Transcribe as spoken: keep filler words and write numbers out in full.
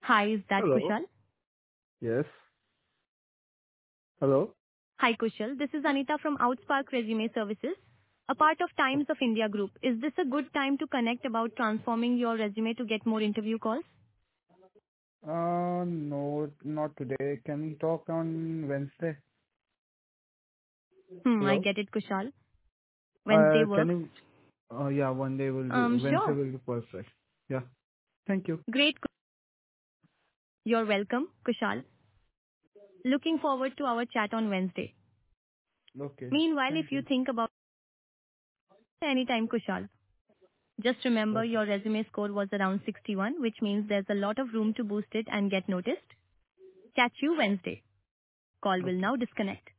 Hi, is that Hello. Kushal? Yes. Hello. Hi, Kushal. This is Anita from Outspark Resume Services, a part of Times of India Group. Is this a good time to connect about transforming your resume to get more interview calls? Uh, no, not today. Can we talk on Wednesday? Hmm, I Hello. get it, Kushal. Wednesday Uh, can works. you? Uh, yeah, one day will be. Um, Wednesday sure. will be perfect. Yeah. Thank you. Great. Ku- You're welcome, Kushal. Looking forward to our chat on Wednesday. Okay. Meanwhile, if Thank you you. think about anytime, Kushal, just remember Okay. your resume score was around sixty-one, which means there's a lot of room to boost it and get noticed. Catch you Wednesday. Call will Okay. now disconnect.